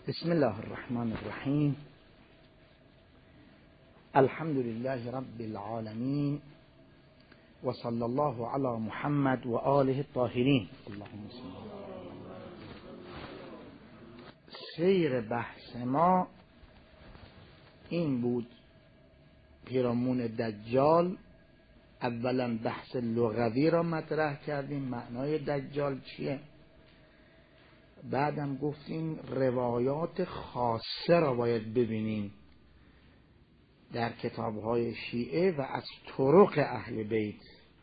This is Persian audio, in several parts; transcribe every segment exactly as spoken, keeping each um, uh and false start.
بسم الله الرحمن الرحیم. الحمد لله رب العالمین و صلی الله علی محمد و آله الطاهرین. اللهم صل. سیر بحث ما این بود پیرامون دجال. اولا بحث لغوی را مطرح کردیم، معنای دجال چیه. بعدم گفتیم روایات خاصه را باید ببینیم در کتاب‌های شیعه و از طرق اهل بیت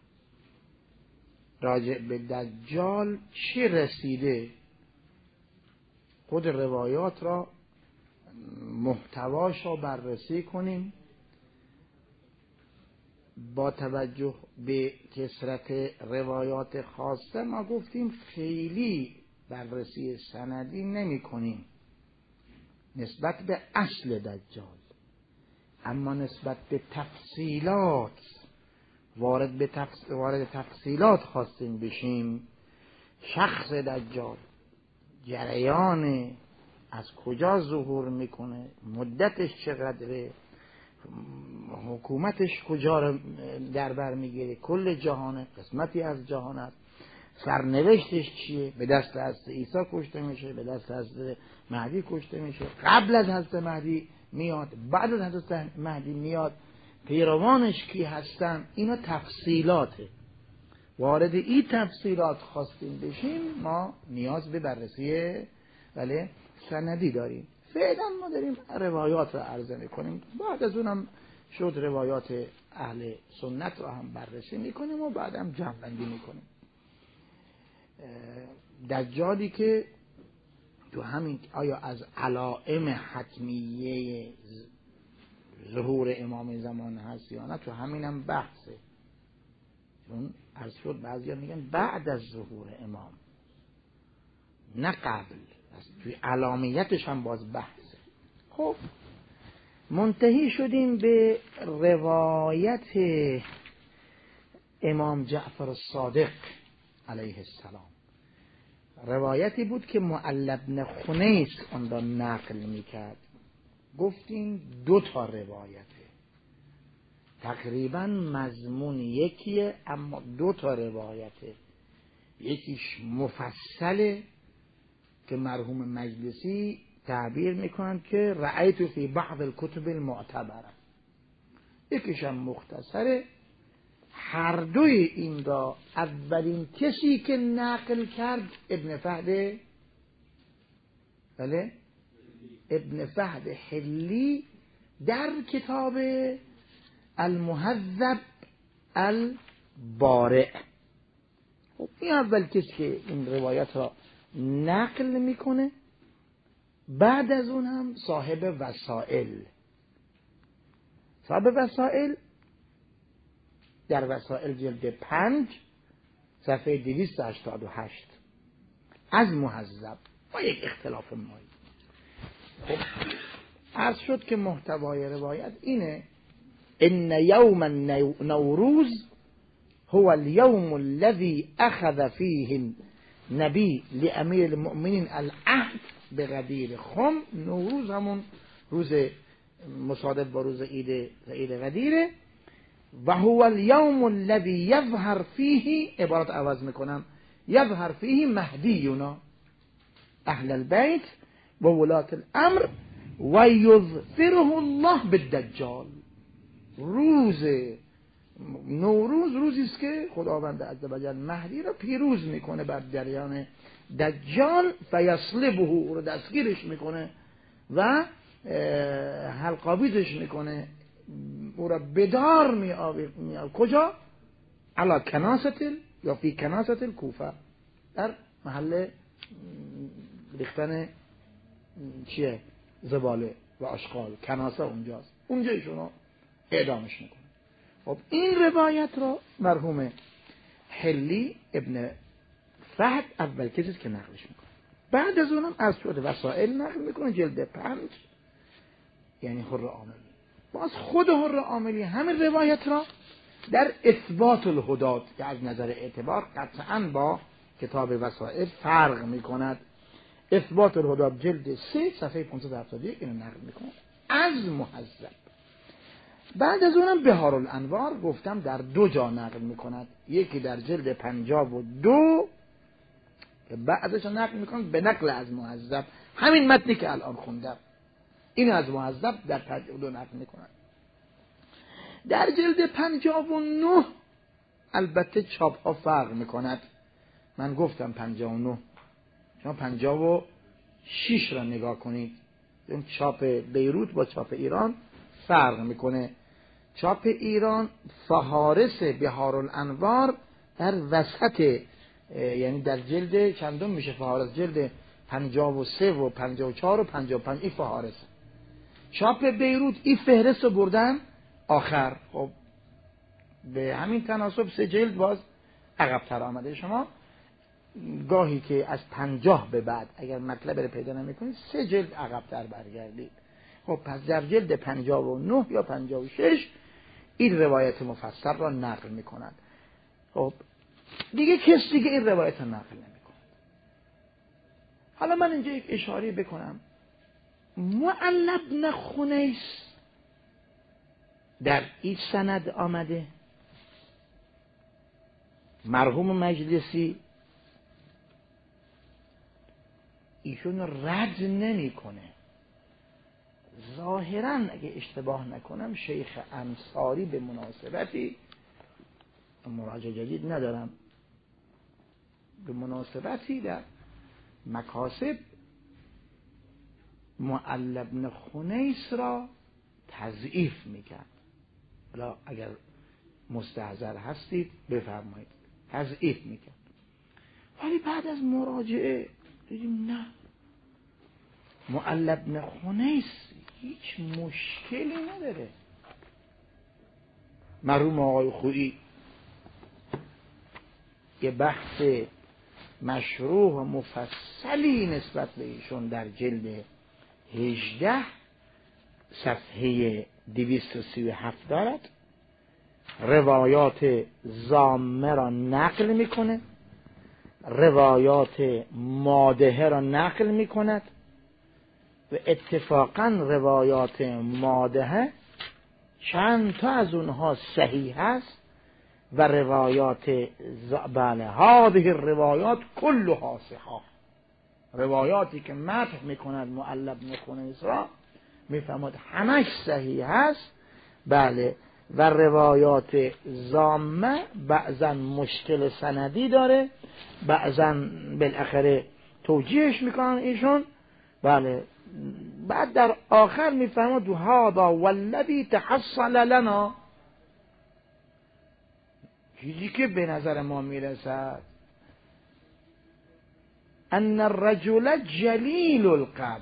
راجع به دجال چی رسیده. خود روایات را محتواش را بررسی کنیم. با توجه به کثرت روایات خاصه ما گفتیم خیلی بررسی سندی نمی کنیم نسبت به اصل دجال، اما نسبت به تفصیلات وارد به تفص... وارد تفصیلات خواستیم بشیم. شخص دجال، جریان از کجا ظهور میکنه، مدتش چقدره، حکومتش کجا رو در بر میگیره، کل جهانه، قسمتی از جهان است، سرنوشتش چیه، به دست حضرت عیسی کشته میشه، به دست حضرت مهدی کشته میشه، قبل از حضرت مهدی میاد، بعد از حضرت مهدی میاد، پیروانش کی هستن. اینا تفصیلاته. وارد این تفصیلات خواستیم بشیم ما نیاز به بررسی ولی سندی داریم. فعلا ما داریم روایات رو عرضه میکنیم، بعد از اونم شد روایات اهل سنت رو هم بررسی میکنیم و بعدم جمع بندی میکنیم. دجالی که تو همین آیا از علائم حتمیه ظهور امام زمان هست یا نه، تو همینم بحثه. چون عرض شد بعضیا میگن بعد از ظهور امام، نه قبل. توی علامتش هم باز بحثه. خب منتهی شدیم به روایت امام جعفر الصادق علیه السلام. روایتی بود که معل بن خنیس اون را نقل میکرد. گفتیم دو تا روایته، تقریبا مضمون یکیه اما دو تا روایته. یکیش مفصله که مرحوم مجلسی تعبیر میکنند که رأیت فی بعض الکتب المعتبره، یکیش هم مختصره. هر دوی این را اولین کسی که نقل کرد ابن فهد بله ابن فهد حلی در کتاب المهذب البارع. خب این اول کسی که این روایت را نقل میکنه. بعد از اون هم صاحب وسائل. صاحب وسائل در وسائل جلد پنج صفحه دویست و هشتاد و هشت از مهذب با یک اختلاف مایی. خب عرض شد که محتوای روایت اینه: ان یوم نوروز هو اليوم الذي اخذ فيه النبي لامیر المؤمنین العهد بغدیر خم. نوروز همون روز مصادف با روز عید عید غدیره. و هو اليوم الذي يظهر فيه، عبارت عوض میکنم، يظهر فيه مهدینا اهل البيت و ولات الامر و یظفره الله بالدجال. روز نوروز روزی است که خداوند عزوجل مهدی را پیروز میکنه بر جریان دجال، فیصلبه، او رو دستگیرش میکنه و حلقاویزش میکنه، او را بدار می آورد. کجا؟ علا کناست یا فی کناست الکوفه، در محل ریختن چیه؟ زباله و اشغال. کناسه اونجاست، اونجا ایشونو اعدامش میکنه. خب این روایت را مرحوم حلی ابن فهد اول کسی که نقلش میکنه. بعد از اونم از شده وسائل نقل میکنه جلد پنج، یعنی حر عاملی. باز خود حر عاملی همین روایت را در اثبات الهدات که از نظر اعتبار قطعا با کتاب وسائل فرق میکند، اثبات الهداب جلد سه صفحه پانصد و هفتاد و یک اینو نقل میکنه از مهذب. بعد از اونم بهار الانوار گفتم در دو جا نقل میکند، یکی در جلد پنجاه و دو که بعدش نقل میکند به نقل از مهذب، همین متنی که الان خوندم این از مهذب در پنجاه و دو نقل میکند. در جلد پنجاه و نه البته چاپ ها فرق میکند، من گفتم پنجاه و نه، شما پنجاه و شش را نگاه کنید، این چاپ بیروت با چاپ ایران فرق میکنه. چاپ ایران فهارس بهار الانوار در وسط، یعنی در جلد چندم میشه فهارس؟ جلد پنجاه و سه و پنجاه و چهار و پنجاه و پنج این فهارس. چاپ بیروت این فهرست رو بردن آخر. خب به همین تناسب سه جلد باز عقب تر آمده. شما گاهی که از پنجاه به بعد اگر مطلب رو پیدا نمی‌کنید سه جلد عقب تر برگردید. خب پس در جلد پنجاه و نه یا پنجاه و شش این روایت مفصل را نقل می‌کنند. خب دیگه کس دیگه این روایت را نقل نمی‌کنه. حالا من اینجا یک اشاره بکنم. معل بن خنیس در این سند آمده، مرحوم مجلسی ایشون رد نمی‌کنه. ظاهراً اگه اشتباه نکنم شیخ انصاری به مناسبتی، مراجع جدید ندارم، به مناسبتی در مکاسب معل بن خنیس را تضعیف میکرد. حالا اگر مستحضر هستید بفرمایید، تضعیف میکرد. ولی بعد از مراجعه دیدیم نه، معل بن خنیس هیچ مشکلی نداره. مرحوم آقای خویی یه بحث مشروح و مفصلی نسبت به ایشون در جلد هجده صفحه دویست و سی و هفت دارد. روایات زامه را نقل میکنه، روایات مادهه را نقل میکند و اتفاقا روایات مادهه چند تا از اونها صحیح هست و روایات بله هذه الروایات کلها صحیح. روایاتی که مدح میکند معل بن خنیس را میفهمد همش صحیح هست. بله و روایات زامه بعضا مشکل سندی داره، بعضا بالاخره توجیهش میکنن ایشون. بله بعد در آخر میفهمد هذا والذی تحصل لنا، چیزی که به نظر ما میرسد ان الرجل جلیل القدر،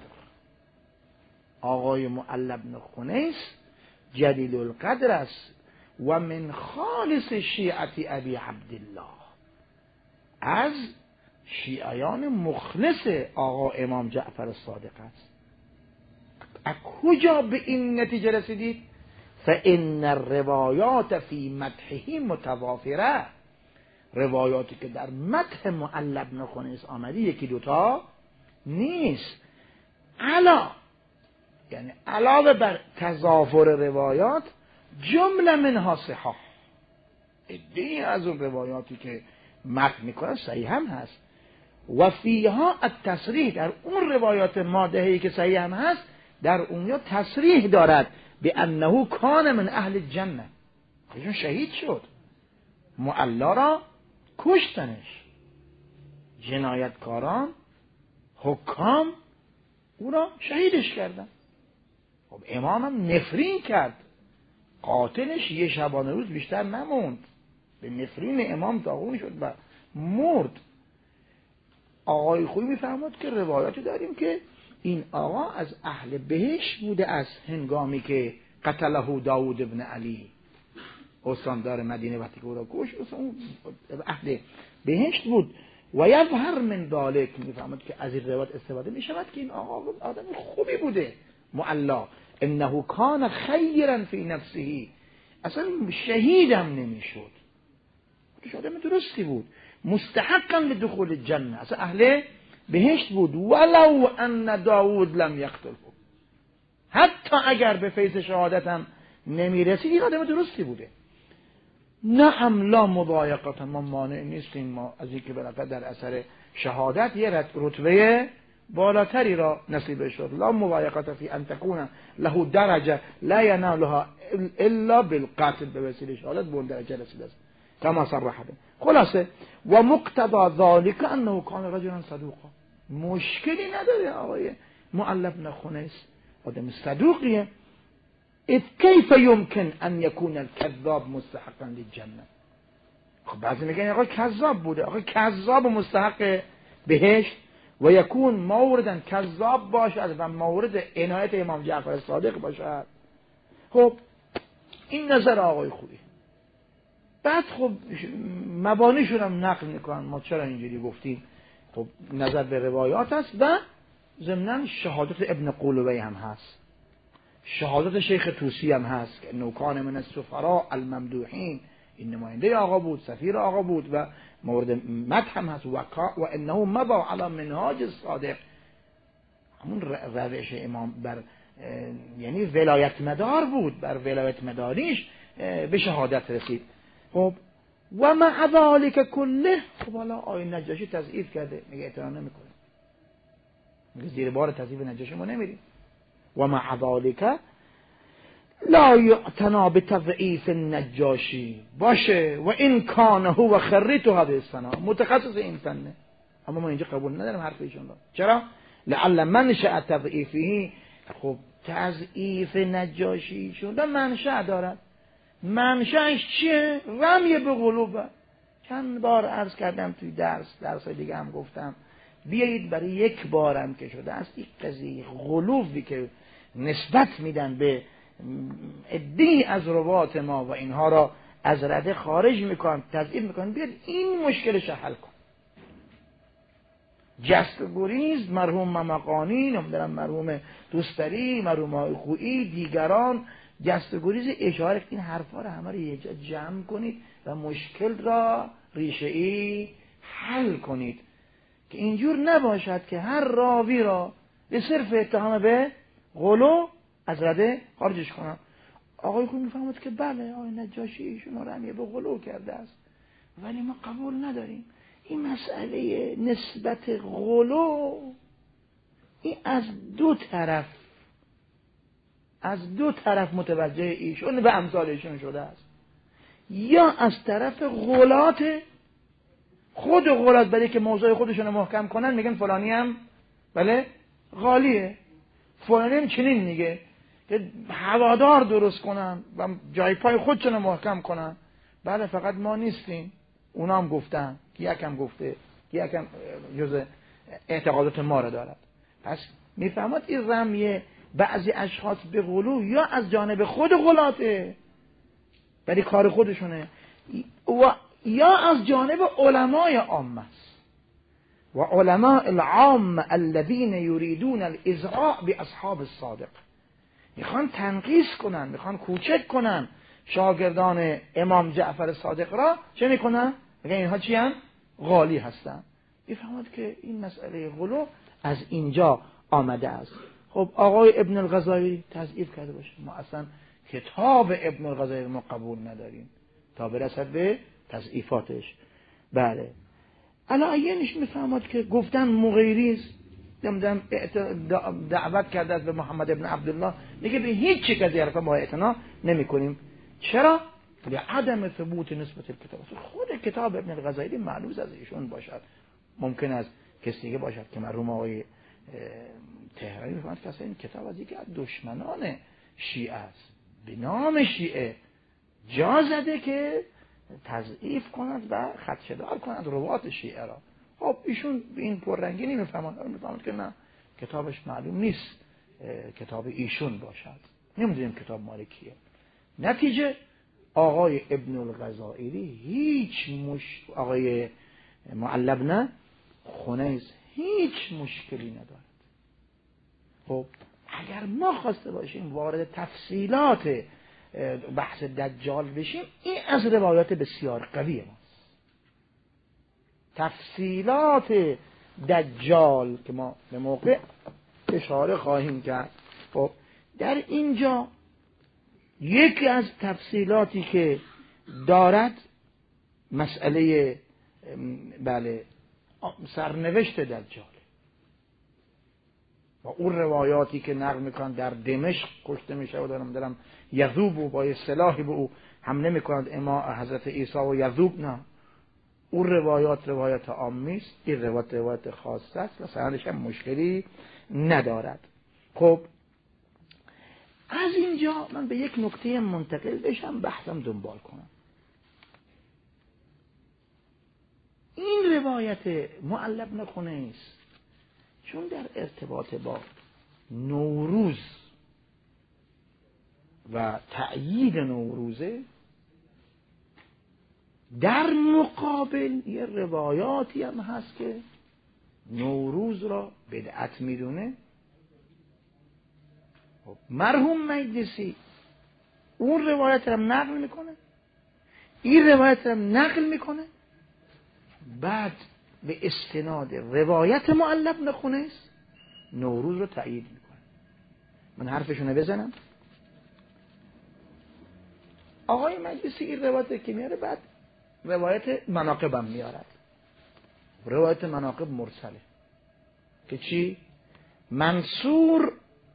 آقای معل بن خنیس جلیل القدر است و من خالص شیعت ابی عبدالله، از شیعیان مخلص آقا امام جعفر الصادق است. از کجا به این نتیجه رسیدید؟ فإن الروایات فی مدحه متوافره، روایاتی که در مدح معل بن خنیس آمده یکی دوتا نیست. علا یعنی علاوه بر تضافر روایات جمله منها صحاح، ادعی از اون روایاتی که مدح میکنه صحیح هم هست و فیها التصریح، در اون روایات مادهی که صحیح هم هست در اونجا تصریح دارد به انه کان من اهل الجنه، ایشون شهید شد، معلا را کشتنش، جنایتکاران حکام او را شهیدش کردن. خب امام هم نفرین کرد، قاتلش یه شبانه روز بیشتر نموند، به نفرین امام داغون شد و مرد. آقای خویی میفرماد که روایاتی داریم که این آقا از اهل بهشت بوده، از هنگامی که قتله داود ابن علی استاندار مدینه وقتی که او را کشت اهل بهشت بود. و یظهر من ذلک، میفهمد که از این روایت استفاده میشود که این آقا آدم خوبی بوده معلا، انه کان خیرا فی نفسه، اصلا شهیدم نمیشد، آدم درستی بود، مستحقا لدخول الجنه، اصلا اهل بهشت بود، ولو ان داوود لم یقتله، حتی اگر به فیض شهادت هم نمیرسید این آدم درستی بوده. نعم لا مضایقه، ما مانع نیستیم ما از اینکه بالاخره در اثر شهادت یه رتبه بالاتری را نصیب شد. لا مضایقه فی ان تكون له درجه لا ينالها الا بالقتل، به وسیله شهادت به اون درجه رسیده است کما صرح به. خلاصه و مقتضى ذلك انه كان رجلا صدوقا، مشکلی نداره آقای معلب بن خنیس آدم صدوقیه. اذ کیف یمکن ان یکون الكذاب مستحقا للجنه. خب بعضی میگن آقا کذاب بوده، آقا کذاب مستحق بهشت و یکون موردن کذاب باشد و مورد عنایت امام جعفر صادق باشد. خب این نظر آقای خوبی. بعد خب مبانیشون هم نقل میکنن ما چرا اینجوری گفتیم. خب نظر به روایات هست و ضمناً شهادت ابن قولوی هم هست، شهادت شیخ طوسی هم هست که نوکان من السفراء الممدوحین، این نماینده آقا بود، سفیر آقا بود و مورد مدح هم هست. و و انه مضى على منهاج الصادق، همون روش امام بر یعنی ولایت مدار بود، بر ولایت مداریش به شهادت رسید. خب و مع ذلك کله، خب حالا آقای نجاشی تضعیف کرده، میگه اعتراض نمیکنه، میگه زیر بار تضعیف نجاشی ما نمیریم. و مع ذلك لا یعتنا بتضعیف النجاشی، باشه و این کان هو خریت هذه السنه، متخصص این فنه، اما ما اینجا قبول نداریم حرف ایشون رو. چرا؟ لعل منشأ تضعیفه، خب تضعیف نجاشی شده منشأ دارد. منشأش چیه؟ رمی به قلوبه. چند بار عرض کردم توی درس درس دیگه هم گفتم، بیایید برای یک بارم که شده است این قضیه غلوبی که نسبت میدن به عده‌ای از روات ما و اینها را از رده خارج میکنن، تضعیف میکنن، بیاد این مشکلش حل کن. جست گریز مرحوم ممقانی، نمیدونم مرحوم دوستری، مرحوم های خویی، دیگران جست گریز اشاره، این حرفا رو همه رو یه جا جمع کنید و مشکل را ریشه ای حل کنید که اینجور نباشد که هر راوی را به صرف اتهام به غلو از رده خارجش کنم. آقای خوب میفهمد که بله آقای نجاشی ایشون رمی به غلو کرده است، ولی ما قبول نداریم این مسئله نسبت غلو این از دو طرف از دو طرف متوجه ایشون به امثال ایشون شده است، یا از طرف غلات خود غلات، برای که موضوع خودشون محکم کنن میگن فلانی هم بله غالیه، فلانی هم چنین میگه که هوادار درست کنن و جای پای خودشون محکم کنن. بله فقط ما نیستیم، اونا هم گفتن که یکم گفته که یکم جز اعتقادات ما رو دارد. پس میفهمد این رمیه بعضی اشخاص به غلو یا از جانب خود غلاته برای کار خودشونه، و یا از جانب علمای عامه است. و علماء العام الذين يريدون الازراء باصحاب الصادق، میخوان تنقیص کنن، میخوان کوچک کنن شاگردان امام جعفر صادق را. چه میکنن؟ میگن اینها چی هم؟ غالی هستن. میفهمد که این مسئله غلو از اینجا آمده است. خب آقای ابن الغزالی تضعیف کرده باشه، ما اصلا کتاب ابن الغزالی ما قبول نداریم تا برسد به تضعیفاتش. بله علایینش میفهمد که گفتن مغیریست، نمیدونم دعوت کرده به محمد ابن عبدالله، میگه به هیچ چیز از حرفا ما اعتنا نمیکنیم. چرا؟ لعدم ثبوت نسبت الکتاب. خود کتاب ابن الغزالی معلوم از ایشون باشد، ممکن است کسی دیگه باشد که مرحوم آقای تهرانی میفهمد که این کتاب از یکی از دشمنان شیعه است، به نام شیعه جا زده که تضعیف کند و خدشه‌دار کند روات شیعه را. خب ایشون این پررنگی نمیفهمند، میفهمند که نه کتابش معلوم نیست کتاب ایشون باشد، نمیدونیم کتاب مال کیه. نتیجه آقای ابن الغزالی هیچ مش... آقای معلب نه خنیس هیچ مشکلی ندارد. خب اگر ما خواسته باشیم وارد تفصیلات بحث دجال بشیم، این از روایات بسیار قوی ماست. تفصیلات دجال که ما به موقع اشاره خواهیم کرد. خب در اینجا یکی از تفصیلاتی که دارد مسئله بله سرنوشت دجال و اون روایاتی که نقل میکنن در دمشق کشته میشه و دارم دارم یذوب و با سلاحی به او حمله میکنند اما حضرت عیسی و یذوب، نه، اون روایات روایات عامی است، این روایت روایت خاصه است و سندش هم مشکلی ندارد. خب از اینجا من به یک نکته منتقل بشم، بحثم دنبال کنم. این روایت معل بن خنیس چون در ارتباط با نوروز و تأیید نوروزه، در مقابل یه روایاتی هم هست که نوروز را بدعت میدونه. مرحوم مجلسی اون روایت را نقل میکنه، این روایت را نقل میکنه، بعد به استناد روایت معل بن خنیس نوروز رو تأیید میکنه. من حرفشونه بزنم. آقای مجلسی این روایت که میاره، بعد روایت مناقب هم میارد. روایت مناقب مرسله که چی؟ منصور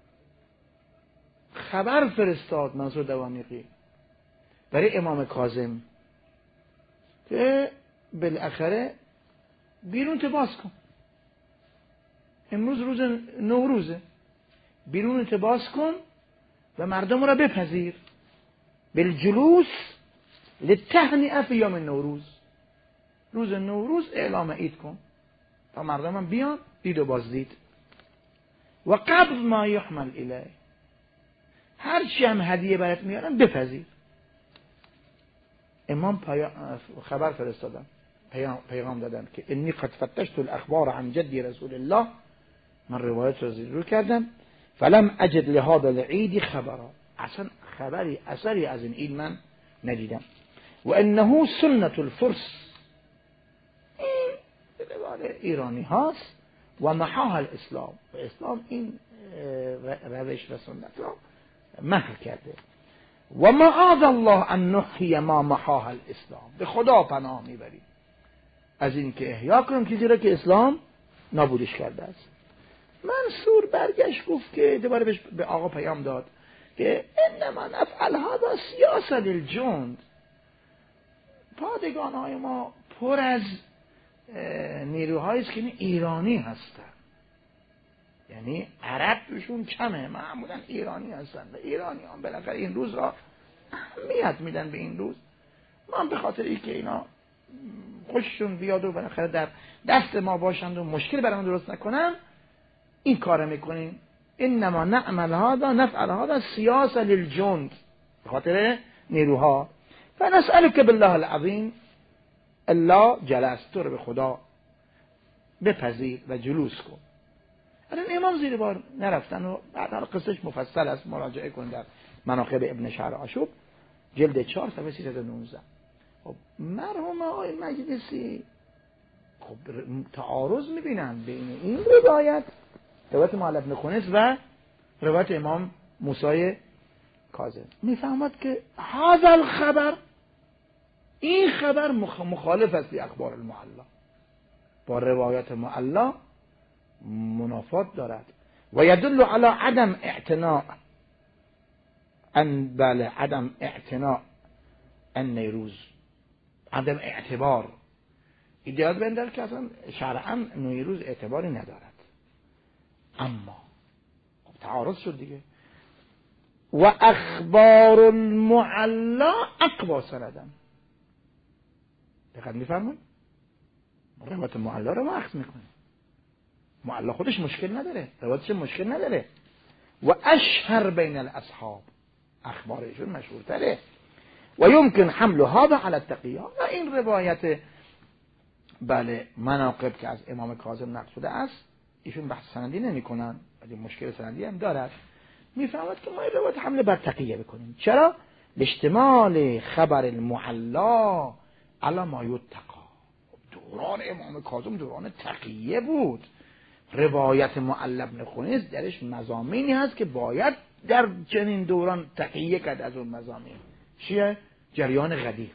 خبر فرستاد، منصور دوانیقی، برای امام کاظم که بالاخره بیرون تباس کن، امروز روز نوروزه، بیرون تباس کن و مردم را بپذیر، بالجلوس للتهنئه فی یوم نوروز، روز نوروز اعلام عید کن تا مردم هم بیان دید و بازدید. و قبل ما یحمل الیه، هر چی هم هدیه برات میارن بپذیر. امام خبر فرستادن، پیغام دادن که انی قد فتشت الاخبار عن جدی رسول الله، من روایت رو زیر رو کردم، فلم اجد لهذا العید خبرا، اصلا خبری اثری از این عید من ندیدم. و انه سنت الفرس، این روایت ایرانی هاست، و محاها الاسلام، و اسلام این روش و سنت را محو کرده. و معاذ الله ان نحیی ما محاها الاسلام، به خدا پناه میبریم از این که احیا کنیم چیزی را که اسلام نابودش کرده است. منصور برگشت گفت که دوباره بهش به آقا پیام داد که انما نفعل هذا سیاسه للجند، پادگان های ما پر از نیروهایی است که ایرانی هستن، یعنی عرب توشون کمه، معمولا ایرانی هستن و ایرانی هم بالاخره این روز را اهمیت میدن به این روز. ما هم به خاطر این که اینا خوششون بیاد و بالاخره در دست ما باشند و مشکل برامون درست نکنن این کار میکنیم. انما نعمل هذا نفعل هذا سیاسه للجند، به خاطر نیروها. فنسألك بالله العظیم الا جلست، تو رو به خدا بپذیر و جلوس کن. الان امام زیر بار نرفتن و بعد قصهش مفصل است، مراجعه کن در مناقب ابن شهر آشوب جلد چهار صفحه سیصد و نوزده. خب مرحوم آقای مجلسی خب تعارض میبینن بین این روایت روایت معل بن خنیس و روایت امام موسی کاظم. میفهمد که هذا الخبر، این خبر مخالف است با اخبار المعلا، با روایت معلا منافات دارد. و یدل علی عدم اعتناء ان بله عدم اعتناء النوروز، عدم اعتبار ایجاد بندر که اصلا شرعا نوروز اعتباری ندارد. اما تعارض شد دیگه. و اخبار المعلا اقوا سندن، دقیق میفهمون؟ روایت معلا رو ما اخذ میکنه، معلا خودش مشکل نداره، روایتش مشکل نداره. و اشهر بین الاصحاب، اخبارشون مشهورتره. و یمکن حمل هذا على التقیه، و این روایت بله مناقب که از امام کاظم نقل شده است ایشون بحث سندی نمی کنن، ولی مشکل سندی هم دارد. میفهمد که ما این روایت حمله بر تقیه بکنیم. چرا؟ به اشتمال خبر المعلا علی ما یتقی، دوران امام کاظم دوران تقیه بود. روایت معلی بن خنیس درش مضامینی هست که باید در چنین دوران تقیه کرد. از اون مضامین چیه؟ جریان غدیر.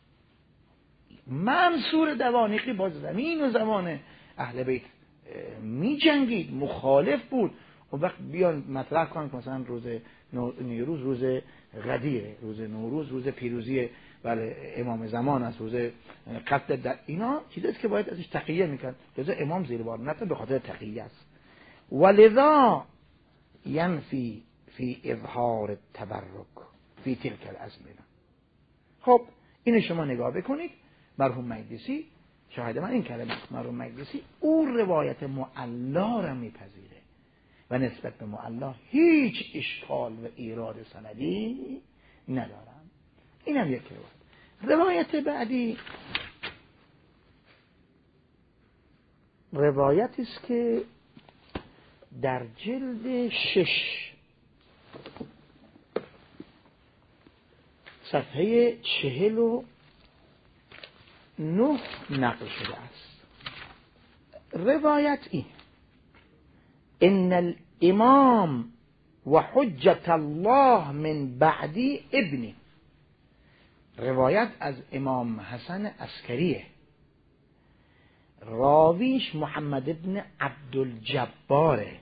منصور دوانیقی با زمین و زمان اهل بیت می جنگید، مخالف بود. و وقت بیان مطرح کنن که مثلا روز نوروز روز غدیره، روز نوروز روز پیروزی بله امام زمان است، روز قتل در اینا چیزاست که باید ازش تقیه میکرد. لذا امام زیر بار نتن به خاطر تقیه است. ولذا ینفی فی اظهار التبرک فی تلک الازمنه. خب اینو شما نگاه بکنید. مرحوم مجلسی شاهد من این کلمه، مرحوم مجلسی اون روایت معلا را میپذیره و نسبت به معلا هیچ اشکال و ایراد سندی ندارم. اینم یک روایت. روایت بعدی روایتی است که در جلد شش صفحه چهل و نه نقل شده است. روایت این: ان الامام و حجت الله من بعدی ابنی. روایت از امام حسن عسکریه، راویش محمد ابن عبدالجباره.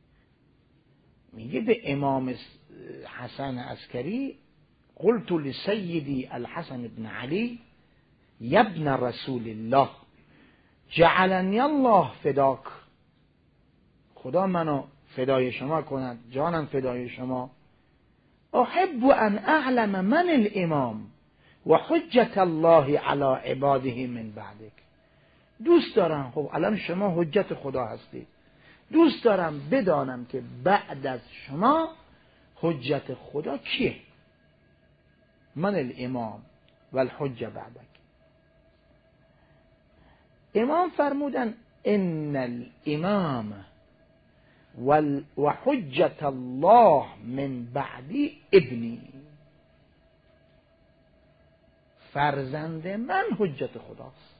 میگه به امام حسن عسکری قلت لسیدی الحسن ابن علی یبن رسول الله جعلنی الله فداک، خدا منو فدای شما کند، جانم فدای شما. احب ان اعلم من الامام و حجت الله علی عباده من بعدک. دوست دارم، خب الان شما حجت خدا هستید، دوست دارم بدانم که بعد از شما حجت خدا کیه. من الامام و الحجه بعدک. امام فرمودن ان الامام و حجت الله من بعدی ابنی. فرزند من حجت خداست.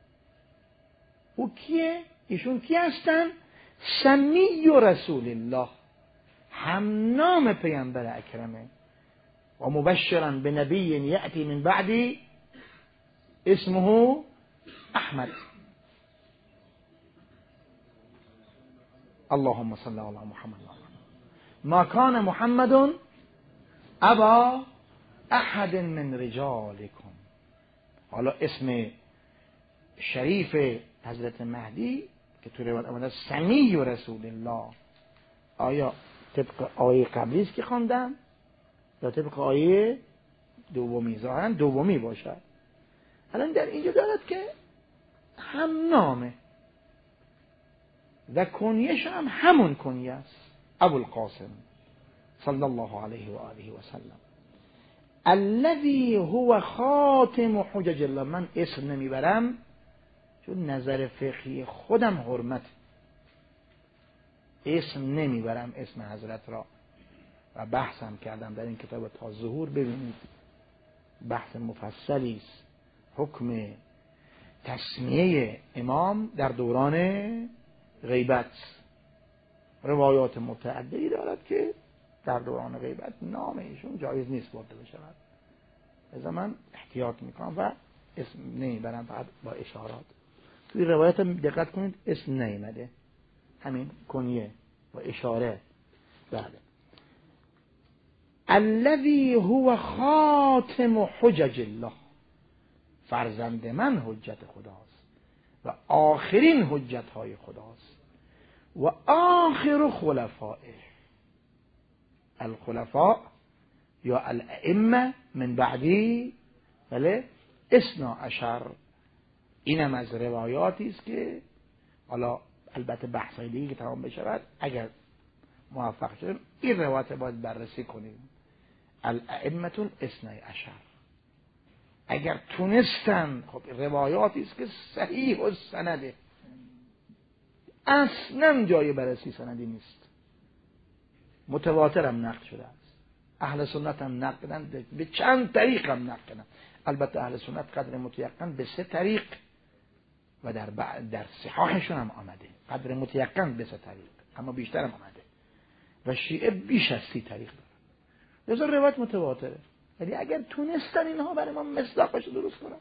او کیه؟ ایشون کی هستن؟ سمی و رسول الله، هم نام پیامبر اکرمه. و مبشرا به نبی یأتی من بعدی اسمه احمد. اللهم صل علی محمد. ما کان محمد ابا احد من رجالکم. حالا اسم شریف حضرت مهدی که تو روایت آمده سمی و رسول الله، آیا طبق آیه قبلی است که خواندم یا طبق آیه دومی؟ ظاهرا دومی باشد. الان در اینجا دارد که هم نامه و کنیش هم همون کنیه است، ابوالقاسم صلی الله علیه و آله و سلم. الذی هو خاتم حجج الله. من اسم نمیبرم چون نظر فقهی خودم حرمت، اسم نمیبرم اسم حضرت را و بحثم کردم در این کتاب تا ظهور. ببینید بحث مفصلی است، حکم تسمیه امام در دوران غیبت. روایات متعددی دارد که در دوران غیبت نام ایشون جایز نیست برده بشود. لذا من احتیاط میکنم و اسم نمیبرم، فقط با اشارات. توی روایت هم دقت کنید اسم نیامده، همین کنیه و اشاره. بله. الذی هو خاتم حجج الله. فرزند من حجت خداست و آخرین حجت های خداست و آخر خلفائه. الخلفاء یا الائمه من بعدی بله اثنا عشر. اینم از روایاتی است که حالا البته بحثای دیگه که تمام بشود اگر موفق شدیم این روایت باید بررسی کنیم. الائمه اثنا عشر اگر تونستن، خب روایاتی است که صحیح و سنده، اصلا جای بررسی سندی نیست، متواتر هم نقل شده است. اهل سنت هم نقل کردن، به چند طریق هم نقل کردن. البته اهل سنت قدر متیقن به سه طریق و در بعد در صحاحشون هم آمده، قدر متیقن به سه طریق، اما بیشتر هم آمده و شیعه بیش از سی طریق داره. لذا روایت متواتره. یعنی اگر تونستن اینها برای ما مصداقش درست کنن،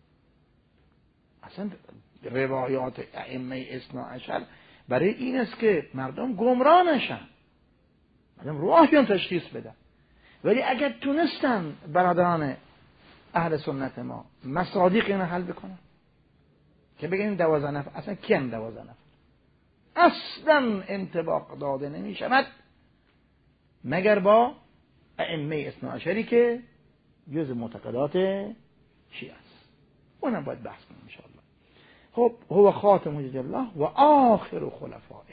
اصلا روایات ائمه اثنا عشر برای این است که مردم گمراه نشن، مردم راهی هم تشخیص بدن. ولی اگر تونستن برادران اهل سنت ما مصادیق اینو حل بکنن که بگیم دوازده نفر، اصلا کیم دوازده نفر اصلا انطباق داده نمی شود مگر با ائمه اثنا عشری که جز معتقدات شیعه است. اونم باید بحث کنیم ان شاء الله. خب هو خاتم حجج الله و آخر خلفائه.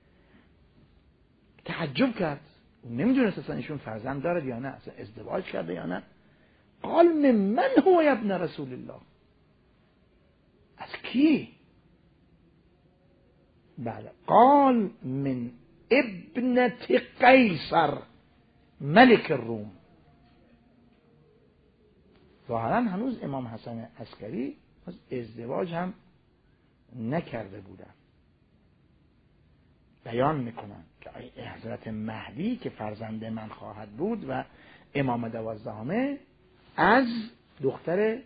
تعجب کرد، نمیدونست اصلا ایشون فرزند دارد یا نه، اصلا ازدواج کرده یا نه. قال من من هو ابن رسول الله، از کی؟ بله قال من ابنت قیصر ملک الروم. ظاهرا هنوز امام حسن عسکری از ازدواج هم نکرده بودن. بیان میکنن که حضرت مهدی که فرزند من خواهد بود و امام دوازدهمه از دختر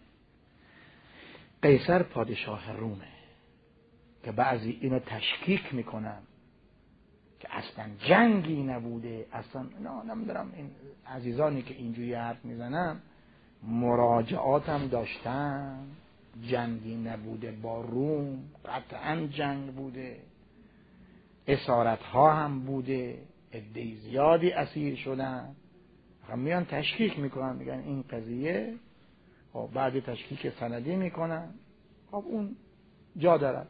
قیصر پادشاه رومه، که بعضی اینو تشکیک میکنن که اصلا جنگی نبوده، اصلا نه نمیدونم این عزیزانی که اینجوری حرف میزنن مراجعات هم داشتن، جنگی نبوده با روم، قطعا جنگ بوده، اسارت ها هم بوده، عده زیادی اسیر شدن. هم میان تشکیک میکنن، میگن این قضیه، خب بعد تشکیک سندی میکنن، خب اون جا دارد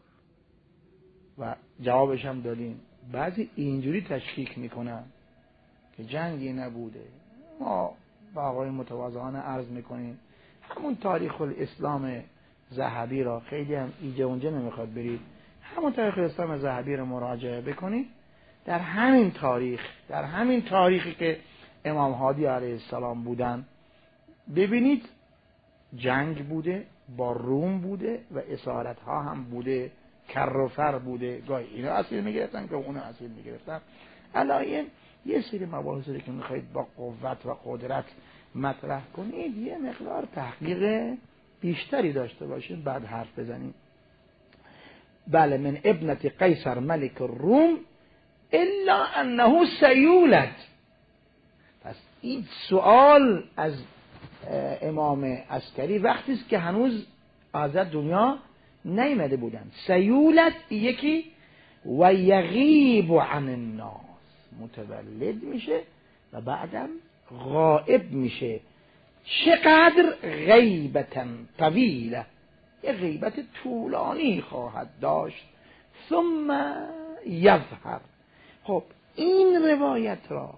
و جوابش هم دادیم. بعضی اینجوری تشکیک میکنن که جنگی نبوده. ما با آقای متواضعانه عرض میکنیم همون تاریخ الاسلام ذهبی را، خیلی هم ایجا اونجا نمیخواد برید، همون تاریخ الاسلام ذهبی را مراجعه بکنید. در همین تاریخ، در همین تاریخی که امام هادی علیه السلام بودن، ببینید جنگ بوده، با روم بوده و اسارت ها هم بوده، کر و فر بوده، گاهی اینا اسیر میگرفتن که اونا اسیر میگرفتن. علایه یه سری مباحثی که میخواید با قوت و قدرت مطرح کنید یه مقدار تحقیق بیشتری داشته باشید بعد حرف بزنید. بله من ابنت قیصر ملک الروم الا انه سیولد. پس این سوال از امام عسکری وقتی است که هنوز آزاد دنیا نیامده بودن. سیولد یکی و یغیب عن الناس، متولد میشه و بعدم غائب میشه. چقدر غیبتا طویله، یه غیبت طولانی خواهد داشت. ثم یظهر. خب این روایت را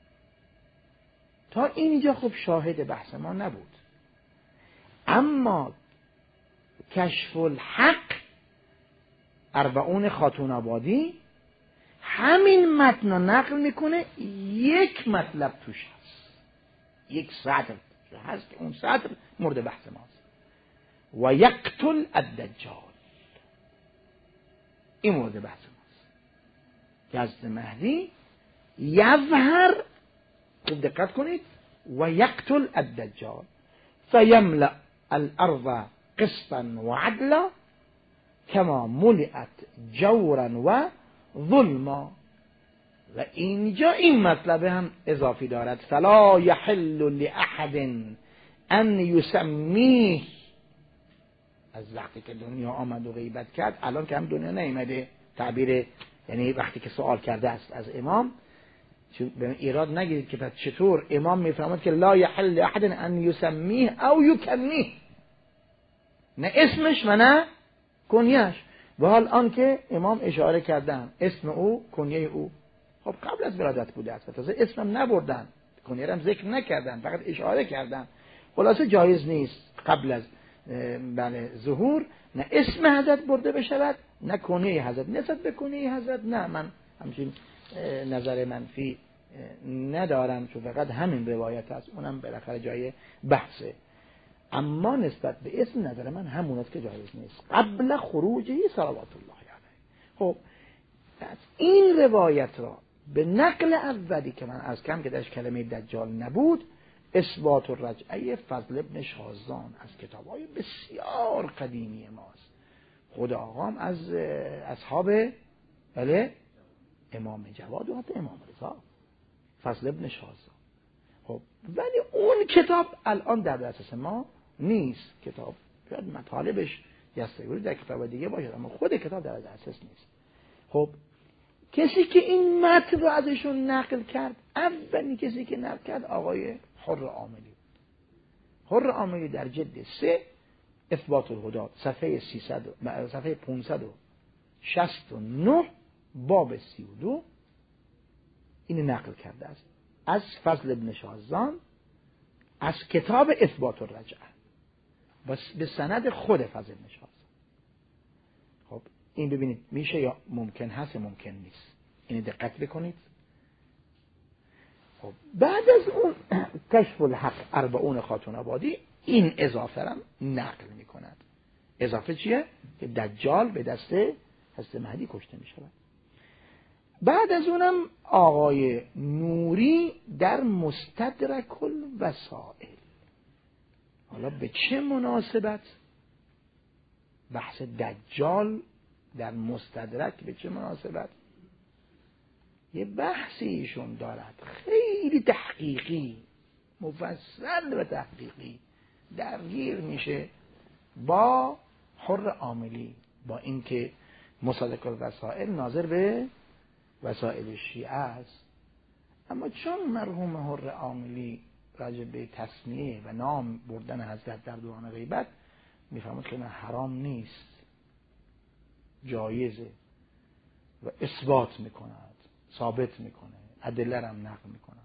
تا اینجا خب شاهد بحث ما نبود، اما کشف الحق اربعون خاتون آبادی همین متن رو نقل میکنه. یک مطلب توش هست، یک سطر هست که اون سطر مورد بحث ماست. و یقتل الدجال، این مورد بحث ماست که حضرت مهدی یظهر، خوب دقت کنید، و یقتل الدجال فیملأ الارض قسطا و عدلا کما ملئت جورا و ظلما. و اینجا این مطلب هم اضافی دارد. فلا یحل لأحد ان یسمیه. از وقتی که دنیا آمد و غیبت کرد، الان که هم دنیا نیامده، تعبیر یعنی وقتی که سوال کرده است از امام، به ایراد نگیرید که پس چطور امام میفرماد که لا یحل لأحد ان یسمیه او یکنیه، نه اسمش و نه کنیش. و حال آن که امام اشاره کردن اسم او کنیه او، خب قبل از ولادت بوده است، تازه اسمم نبردن، کنیه هم ذکر نکردن، فقط اشاره کردن. خلاصه جایز نیست قبل از بله ظهور نه اسم حضرت برده بشود نه کنیه حضرت. نسبت به کنیه حضرت نه، من همچین نظر منفی ندارم، چون فقط همین روایت هست، اونم بالاخره جای بحثه. اما نسبت به اسم نظر من همونست که جایز نیست قبل خروجی صلوات الله علیه. خب این روایت را به نقل اولی که من از کم که درش کلمه دجال نبود، اثبات الرجعه فضل ابن شازان از کتاب‌های بسیار قدیمی ماست. خود آقام از اصحاب بله امام جواد و حتی امام رضا فضل ابن شازان. خب ولی اون کتاب الان در دسترس ما نیست. کتاب شاید مطالبش یستگوری در کتاب دیگه باشه اما خود کتاب در دسترس نیست. خب کسی که این متن رو ازشون نقل کرد، اولین کسی که نقل کرد آقای حر عاملی بود. حر عاملی در جلد سه اثبات الهدات صفحه سیصد صفحه پانصد و شصت و نه باب سی و دو این نقل کرده است از فضل ابن شازان از کتاب اثبات الرجعه بس به سند خود فضل ابن شازان. خب این ببینید میشه یا ممکن هست یا ممکن نیست، این دقت بکنید. خب بعد از اون کشف الحق اربعون خاتون آبادی این اضافه را نقل میکند. اضافه چیه؟ که دجال به دست حضرت مهدی کشته میشود. بعد از اونم آقای نوری در مستدرک الوسائل. حالا به چه مناسبت بحث دجال در مستدرک به چه مناسبت؟ یه بحثی ایشون دارد خیلی تحقیقی مفصل و تحقیقی درگیر میشه با حر عاملی، با اینکه مصادق الوسائل ناظر به وسائل شیعه است. اما چون مرحوم حر عاملی راجع به تسمیه و نام بردن حضرت در دوران غیبت میفهمد که نه حرام نیست، جایزه و اثبات میکند، ثابت میکنه، ادله را هم نقل میکنه.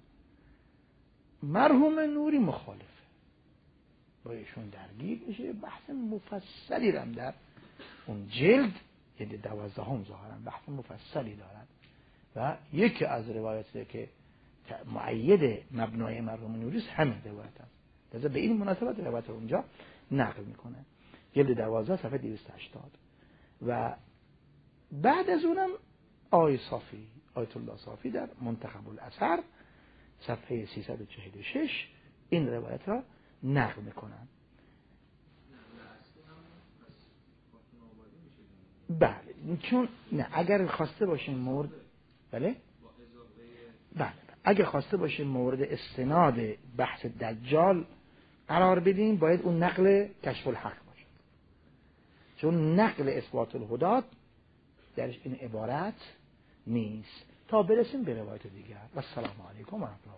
مرحوم نوری مخالفه، با ایشون درگیر میشه، بحث مفصلی را در اون جلد جلد دوازدهم ظاهرا بحث مفصلی دارد و یکی از روایاتی که مؤید مبنای مرحوم نوری همین روایت است. لذا به این مناسبت روایت اونجا نقل میکنه. جلد دوازده صفحه دویست و هشتاد. و بعد از اونم آیه صافی آیت الله صافی در منتخب الاثر صفحه سیصد و چهل و شش این روایت را نقل میکنن. بله چون نه اگر خواسته باشیم مورد بله بله اگر خواسته باشیم مورد استناد بحث دجال قرار بدیم باید اون نقل کشف الحق باشه، چون نقل اثبات الهدات درش این عبارت نیست. تا برسیم به روایت دیگر. و السلام علیکم و رحمت الله.